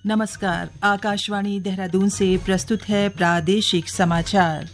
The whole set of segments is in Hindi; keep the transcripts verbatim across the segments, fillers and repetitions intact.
नमस्कार, आकाशवाणी देहरादून से प्रस्तुत है प्रादेशिक समाचार।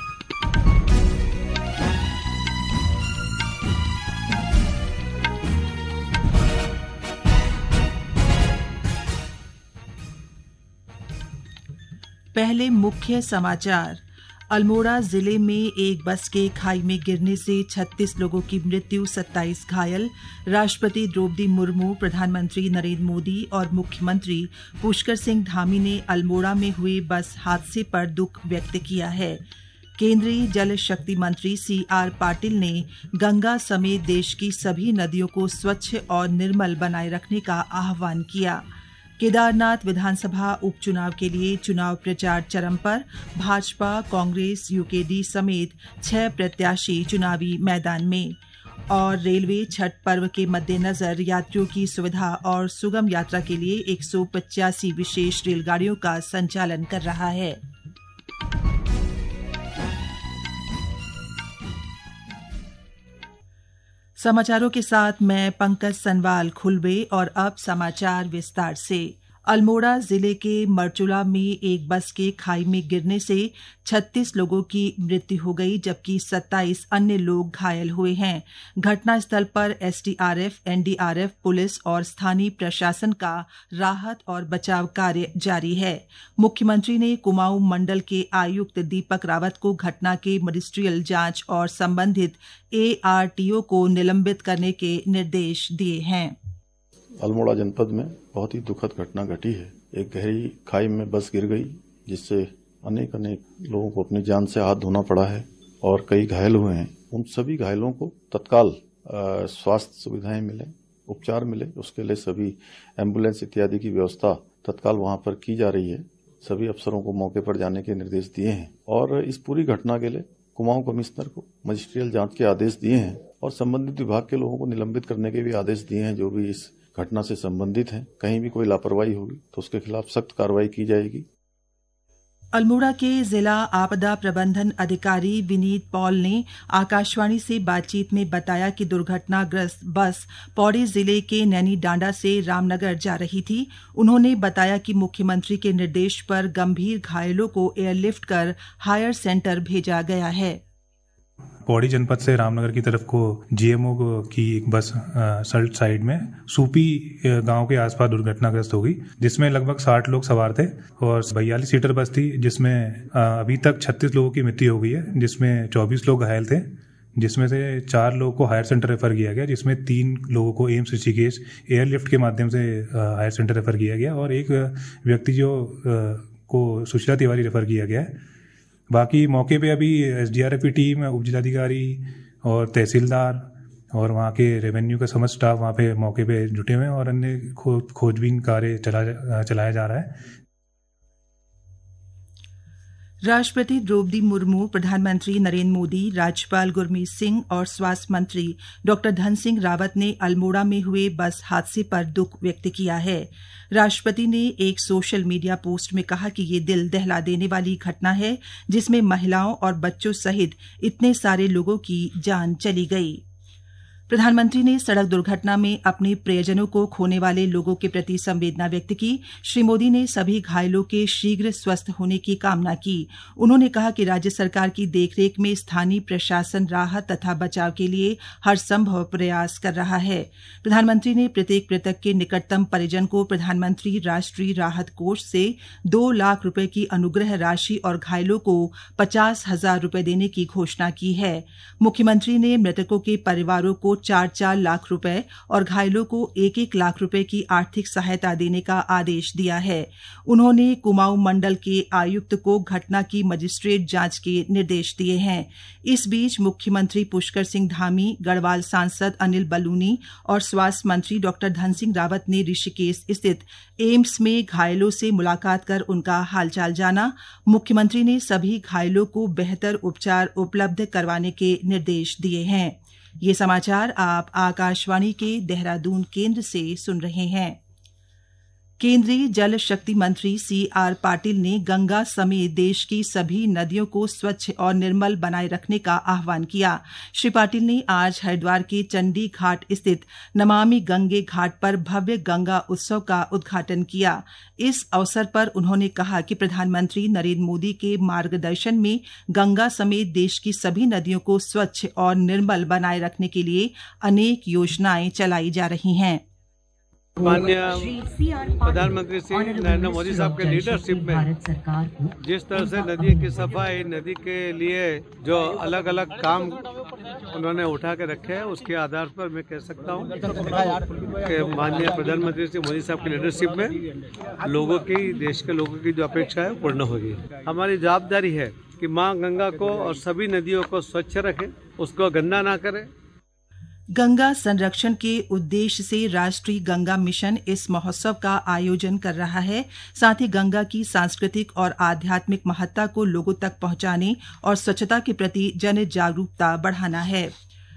पहले मुख्य समाचार। अल्मोड़ा जिले में एक बस के खाई में गिरने से छत्तीस लोगों की मृत्यु, सत्ताईस घायल। राष्ट्रपति द्रौपदी मुर्मू, प्रधानमंत्री नरेंद्र मोदी और मुख्यमंत्री पुष्कर सिंह धामी ने अल्मोड़ा में हुए बस हादसे पर दुख व्यक्त किया है। केंद्रीय जल शक्ति मंत्री सी आर पाटिल ने गंगा समेत देश की सभी नदियों को स्वच्छ और निर्मल बनाए रखने का आह्वान किया। केदारनाथ विधानसभा उपचुनाव के लिए चुनाव प्रचार चरम पर। भाजपा, कांग्रेस, यूकेडी समेत छह प्रत्याशी चुनावी मैदान में। और रेलवे छठ पर्व के मद्देनजर यात्रियों की सुविधा और सुगम यात्रा के लिए एक सौ पचासी विशेष रेलगाड़ियों का संचालन कर रहा है। समाचारों के साथ मैं पंकज सनवाल खुलबे। और अब समाचार विस्तार से। अल्मोड़ा जिले के मरचुला में एक बस के खाई में गिरने से छत्तीस लोगों की मृत्यु हो गई, जबकि सत्ताईस अन्य लोग घायल हुए हैं। घटनास्थल पर S D R F, N D R F, police और स्थानीय प्रशासन का राहत और बचाव कार्य जारी है। मुख्यमंत्री ने कुमाऊं मंडल के आयुक्त दीपक रावत को घटना के मजिस्ट्रियल जांच और संबंधित ए आर टी ओ को निलंबित करने के निर्देश दिए हैं। अल्मोड़ा जनपद में बहुत ही दुखद घटना घटी है। एक गहरी खाई में बस गिर गई, जिससे अनेक अनेक लोगों को अपनी जान से हाथ धोना पड़ा है और कई घायल हुए हैं। उन सभी घायलों को तत्काल स्वास्थ्य सुविधाएं मिले, उपचार मिले, उसके लिए सभी एम्बुलेंस इत्यादि की व्यवस्था तत्काल वहां पर की जा रही है। सभी अफसरों को मौके पर जाने के निर्देश दिए हैं और इस पूरी घटना के लिए कुमाऊं कमिश्नर को मजिस्ट्रियल जांच के आदेश दिए हैं और संबंधित विभाग के लोगों को निलंबित करने के भी आदेश दिए हैं। जो भी इस घटना से संबंधित हैं, कहीं भी कोई लापरवाही होगी तो उसके खिलाफ सख्त कार्रवाई की जाएगी। अल्मोड़ा के जिला आपदा प्रबंधन अधिकारी विनीत पॉल ने आकाशवाणी से बातचीत में बताया कि दुर्घटनाग्रस्त बस पौड़ी जिले के नैनी डांडा से रामनगर जा रही थी। उन्होंने बताया कि मुख्यमंत्री के निर्देश पर गंभीर घायलों को एयरलिफ्ट कर हायर सेंटर भेजा गया है। पौड़ी जनपद से रामनगर की तरफ को जी एम ओ की एक बस सल्ट साइड में सूपी गांव के आसपास दुर्घटनाग्रस्त हो गई, जिसमें लगभग साठ लोग सवार थे और बयालीस सीटर बस थी, जिसमें अभी तक छत्तीस लोगों की मृत्यु हो गई है, जिसमें चौबीस लोग घायल थे, जिसमें से चार लोगों को हायर सेंटर रेफर किया गया, जिसमें तीन लोगों को एम्स ऋषिकेश एयरलिफ्ट के माध्यम से हायर सेंटर रेफर किया गया और एक व्यक्ति जो को सुशीला तिवारी रेफर किया गया है। बाकी मौके पे अभी एस डी आर एफ की टीम, उप जिलाधिकारी और तहसीलदार और वहाँ के रेवेन्यू का समस्त स्टाफ वहाँ पे मौके पे जुटे हुए हैं और अन्य खो, खोजबीन कार्य चला चलाया जा रहा है। राष्ट्रपति द्रौपदी मुर्मू, प्रधानमंत्री नरेंद्र मोदी, राज्यपाल गुरमीत सिंह और स्वास्थ्य मंत्री डॉक्टर धन सिंह रावत ने अल्मोड़ा में हुए बस हादसे पर दुख व्यक्त किया है। राष्ट्रपति ने एक सोशल मीडिया पोस्ट में कहा कि ये दिल दहला देने वाली घटना है, जिसमें महिलाओं और बच्चों सहित इतने सारे लोगों की जान चली गई। प्रधानमंत्री ने सड़क दुर्घटना में अपने प्रियजनों को खोने वाले लोगों के प्रति संवेदना व्यक्त की। श्री मोदी ने सभी घायलों के शीघ्र स्वस्थ होने की कामना की। उन्होंने कहा कि राज्य सरकार की देखरेख में स्थानीय प्रशासन राहत तथा बचाव के लिए हर संभव प्रयास कर रहा है। प्रधानमंत्री ने प्रत्येक मृतक के निकटतम परिजन को प्रधानमंत्री राष्ट्रीय राहत कोष से दो लाख रुपए की अनुग्रह राशि और घायलों को पचास हजार रुपए देने की घोषणा की है। मुख्यमंत्री ने मृतकों के परिवारों को चार चार लाख रुपए और घायलों को एक एक लाख रुपए की आर्थिक सहायता देने का आदेश दिया है। उन्होंने कुमाऊं मंडल के आयुक्त को घटना की मजिस्ट्रेट जांच के निर्देश दिए हैं। इस बीच मुख्यमंत्री पुष्कर सिंह धामी, गढ़वाल सांसद अनिल बलूनी और स्वास्थ्य मंत्री डॉक्टर धन सिंह रावत ने ऋषिकेश स्थित एम्स में घायलों से मुलाकात कर उनका हालचाल जाना। मुख्यमंत्री ने सभी घायलों को बेहतर उपचार उपलब्ध करवाने के निर्देश दिए हैं। ये समाचार आप आकाशवाणी के देहरादून केंद्र से सुन रहे हैं। केंद्रीय जल शक्ति मंत्री सी आर पाटिल ने गंगा समेत देश की सभी नदियों को स्वच्छ और निर्मल बनाए रखने का आह्वान किया। श्री पाटिल ने आज हरिद्वार के चंडी घाट स्थित नमामि गंगे घाट पर भव्य गंगा उत्सव का उद्घाटन किया। इस अवसर पर उन्होंने कहा कि प्रधानमंत्री नरेंद्र मोदी के मार्गदर्शन में गंगा समेत देश की सभी नदियों को स्वच्छ और निर्मल बनाए रखने के लिए अनेक योजनाएं चलाई जा रही हैं। माननीय प्रधानमंत्री श्री नरेंद्र मोदी साहब के लीडरशिप में जिस तरह से नदी की सफाई, नदी के लिए जो अलग अलग काम उन्होंने उठा के रखे हैं, उसके आधार पर मैं कह सकता हूं कि माननीय प्रधानमंत्री श्री मोदी साहब की लीडरशिप में लोगों की, देश के लोगों की जो अपेक्षा है पूर्ण होगी। हमारी जवाबदारी है कि माँ गंगा को और सभी नदियों को स्वच्छ रखें, उसको गंदा ना करें। गंगा संरक्षण के उद्देश्य से राष्ट्रीय गंगा मिशन इस महोत्सव का आयोजन कर रहा है। साथ ही गंगा की सांस्कृतिक और आध्यात्मिक महत्ता को लोगों तक पहुंचाने और स्वच्छता के प्रति जन जागरूकता बढ़ाना है।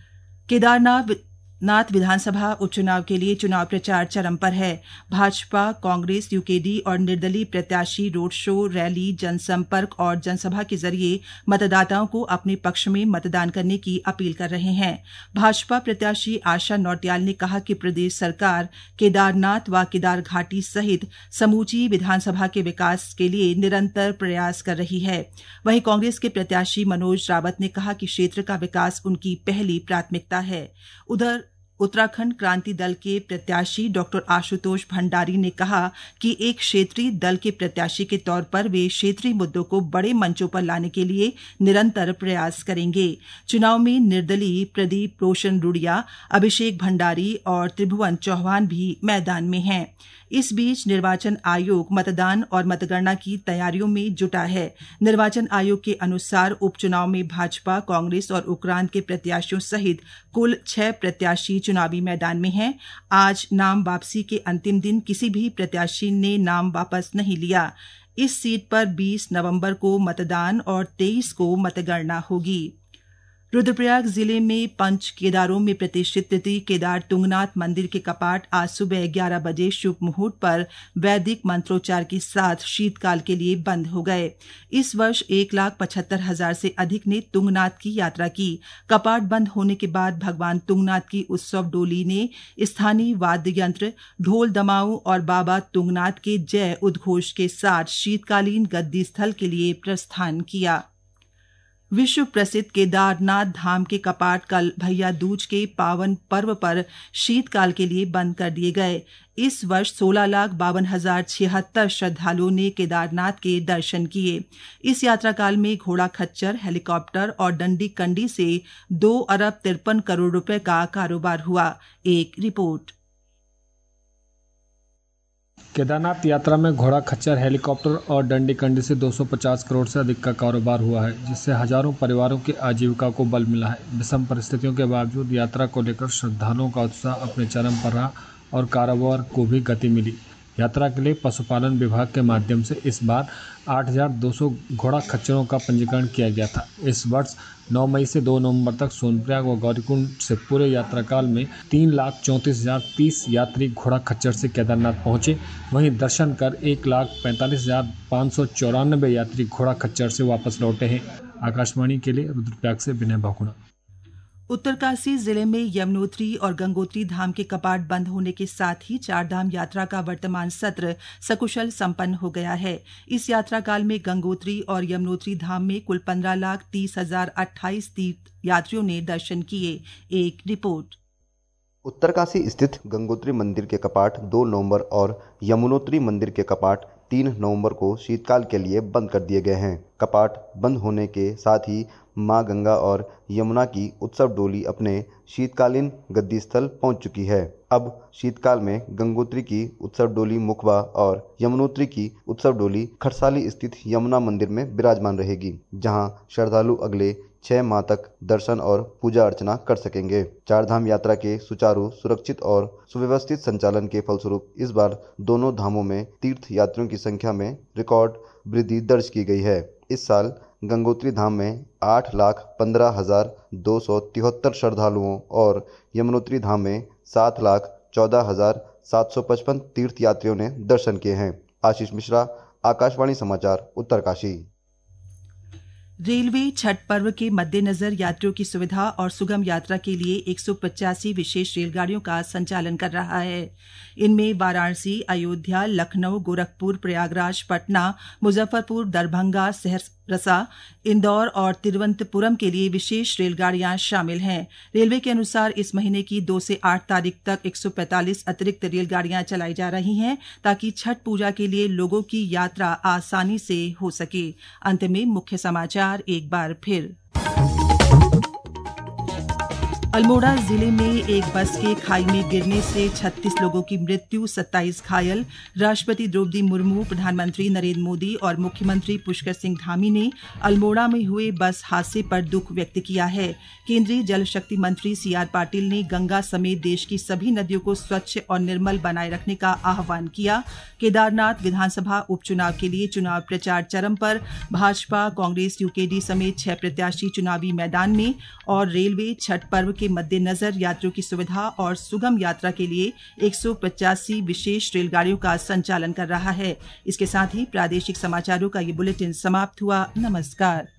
केदारनाथ नाथ विधानसभा उपचुनाव के लिए चुनाव प्रचार चरम पर है। भाजपा, कांग्रेस, यूकेडी और निर्दलीय प्रत्याशी रोड शो, रैली, जनसंपर्क और जनसभा के जरिए मतदाताओं को अपने पक्ष में मतदान करने की अपील कर रहे हैं। भाजपा प्रत्याशी आशा नौटियाल ने कहा कि प्रदेश सरकार केदारनाथ व केदार घाटी सहित समूची विधानसभा के विकास के लिए निरंतर प्रयास कर रही है। वहीं कांग्रेस के प्रत्याशी मनोज रावत ने कहा कि क्षेत्र का विकास उनकी पहली प्राथमिकता है। उधर उत्तराखंड क्रांति दल के प्रत्याशी डॉक्टर आशुतोष भंडारी ने कहा कि एक क्षेत्रीय दल के प्रत्याशी के तौर पर वे क्षेत्रीय मुद्दों को बड़े मंचों पर लाने के लिए निरंतर प्रयास करेंगे। चुनाव में निर्दलीय प्रदीप रोशन रुड़िया, अभिषेक भंडारी और त्रिभुवन चौहान भी मैदान में हैं। इस बीच निर्वाचन आयोग मतदान और मतगणना की तैयारियों में जुटा है। निर्वाचन आयोग के अनुसार उपचुनाव में भाजपा, कांग्रेस और उक्रांद के प्रत्याशियों सहित कुल छह प्रत्याशी चुनावी मैदान में हैं। आज नाम वापसी के अंतिम दिन किसी भी प्रत्याशी ने नाम वापस नहीं लिया। इस सीट पर बीस नवंबर को मतदान और तेईस को मतगणना होगी। रुद्रप्रयाग जिले में पंच केदारों में प्रतिष्ठित तृतीय केदार तुंगनाथ मंदिर के कपाट आज सुबह ग्यारह बजे शुभ मुहूर्त पर वैदिक मंत्रोच्चार के साथ शीतकाल के लिए बंद हो गए। इस वर्ष एक लाख पचहत्तर हजार से अधिक ने तुंगनाथ की यात्रा की। कपाट बंद होने के बाद भगवान तुंगनाथ की उत्सव डोली ने स्थानीय वाद्य यंत्र, ढोल दमाऊ और बाबा तुंगनाथ के जय उद्घोष के साथ शीतकालीन गद्दी स्थल के लिए प्रस्थान किया। विश्व प्रसिद्ध केदारनाथ धाम के कपाट कल भैया दूज के पावन पर्व पर शीतकाल के लिए बंद कर दिए गए। इस वर्ष सोलह लाख बावन हजार छिहत्तर श्रद्धालुओं ने केदारनाथ के दर्शन किए। इस यात्रा काल में घोड़ा खच्चर, हेलीकॉप्टर और डंडी कंडी से दो अरब तिरपन करोड़ रुपए का कारोबार हुआ। एक रिपोर्ट। केदारनाथ यात्रा में घोड़ा खच्चर, हेलीकॉप्टर और डंडी कंडी से दो सौ पचास करोड़ से अधिक का कारोबार हुआ है, जिससे हजारों परिवारों की आजीविका को बल मिला है। विषम परिस्थितियों के बावजूद यात्रा को लेकर श्रद्धालुओं का उत्साह अपने चरम पर रहा और कारोबार को भी गति मिली। यात्रा के लिए पशुपालन विभाग के माध्यम से इस बार आठ हजार दो सौ घोड़ा खच्चरों का पंजीकरण किया गया था। इस वर्ष नौ मई से दो नवंबर तक सोनप्रयाग व गौरीकुंड से पूरे यात्रा काल में तीन लाख चौंतीस हजार तीस यात्री घोड़ा खच्चर से केदारनाथ पहुंचे। वहीं दर्शन कर एक लाख पैंतालीस हजार पाँच सौ चौरानबे यात्री घोड़ा खच्चर से वापस लौटे हैं। आकाशवाणी के लिए रुद्रप्रयाग से विनय बहुगुणा। उत्तरकाशी जिले में यमुनोत्री और गंगोत्री धाम के कपाट बंद होने के साथ ही चारधाम यात्रा का वर्तमान सत्र सकुशल संपन्न हो गया है। इस यात्रा काल में गंगोत्री और यमुनोत्री धाम में कुल पंद्रह लाख तीस हजार अट्ठाईस तीर्थ यात्रियों ने दर्शन किए। एक रिपोर्ट। उत्तरकाशी स्थित गंगोत्री मंदिर के कपाट दो नवंबर और यमुनोत्री मंदिर के कपाट तीन नवंबर को शीतकाल के लिए बंद कर दिए गए हैं। कपाट बंद होने के साथ ही मां गंगा और यमुना की उत्सव डोली अपने शीतकालीन गद्दी स्थल पहुंच चुकी है। अब शीतकाल में गंगोत्री की उत्सव डोली मुखबा और यमुनोत्री की उत्सव डोली खरसाली स्थित यमुना मंदिर में विराजमान रहेगी, जहां श्रद्धालु अगले छह माह तक दर्शन और पूजा अर्चना कर सकेंगे। चारधाम यात्रा के सुचारू, सुरक्षित और सुव्यवस्थित संचालन के फलस्वरूप इस बार दोनों धामों में तीर्थ यात्रियों की संख्या में रिकॉर्ड वृद्धि दर्ज की गई है। इस साल गंगोत्री धाम में आठ लाख पंद्रह हजार दो सौ तिहत्तर श्रद्धालुओं और यमुनोत्री धाम में सात लाख चौदह हजार सात सौ पचपन तीर्थ यात्रियों ने दर्शन किए हैं। आशीष मिश्रा, आकाशवाणी समाचार, उत्तरकाशी। रेलवे छठ पर्व के मद्देनजर यात्रियों की सुविधा और सुगम यात्रा के लिए एक सौ पचासी विशेष रेलगाड़ियों का संचालन कर रहा है। इनमें वाराणसी, अयोध्या, लखनऊ, गोरखपुर, प्रयागराज, पटना, मुजफ्फरपुर, दरभंगा, सहरसा, इंदौर और तिरुवनंतपुरम के लिए विशेष रेलगाड़ियां शामिल हैं। रेलवे के अनुसार इस महीने की दो से आठ तारीख तक एक सौ पैंतालीस अतिरिक्त रेलगाड़ियां चलाई जा रही हैं ताकि छठ पूजा के लिए लोगों की यात्रा आसानी से हो सके। अंत में मुख्य समाचार एक बार फिर। अल्मोड़ा जिले में एक बस के खाई में गिरने से छत्तीस लोगों की मृत्यु, सत्ताईस घायल। राष्ट्रपति द्रौपदी मुर्मू, प्रधानमंत्री नरेंद्र मोदी और मुख्यमंत्री पुष्कर सिंह धामी ने अल्मोड़ा में हुए बस हादसे पर दुख व्यक्त किया है। केंद्रीय जल शक्ति मंत्री सी आर पाटिल ने गंगा समेत देश की सभी नदियों को स्वच्छ और निर्मल बनाए रखने का आह्वान किया। केदारनाथ विधानसभा उपचुनाव के लिए चुनाव प्रचार चरम पर। भाजपा, कांग्रेस, यूकेडी समेत छह प्रत्याशी चुनावी मैदान में। और रेलवे छठ पर्व के मद्देनजर यात्रियों की सुविधा और सुगम यात्रा के लिए एक सौ पचासी विशेष रेलगाड़ियों का संचालन कर रहा है। इसके साथ ही प्रादेशिक समाचारों का ये बुलेटिन समाप्त हुआ। नमस्कार।